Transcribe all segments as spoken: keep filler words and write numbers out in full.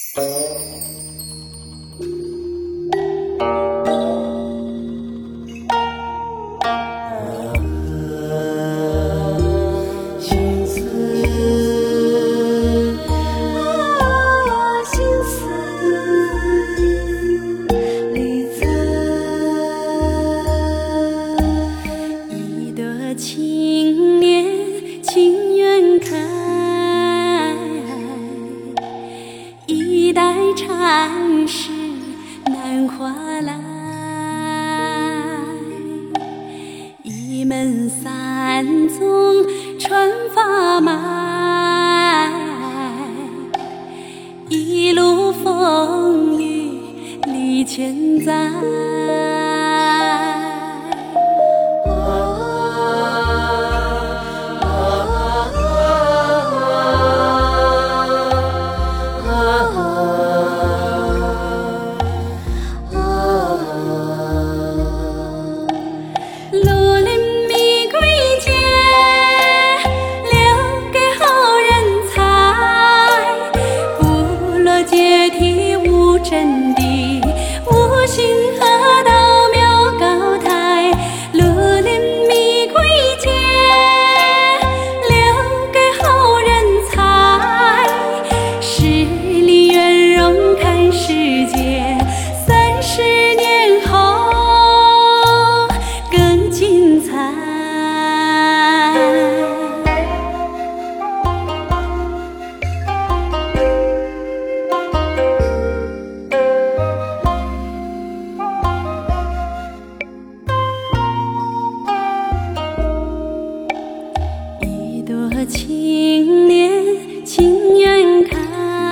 青莲情愿开，一代禅师南华来，一门三宗传法脉，一路风雨历千载。真谛无形河道庙高台，绿林迷归界，留给后人采。十里圆融看世界，三十年后更精彩。青莲情愿开，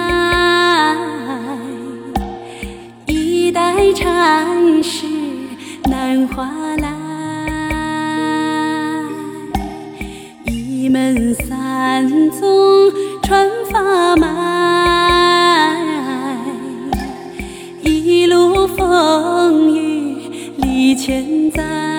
一代禅师南华来，一门三宗传法脉，一路风雨历千载。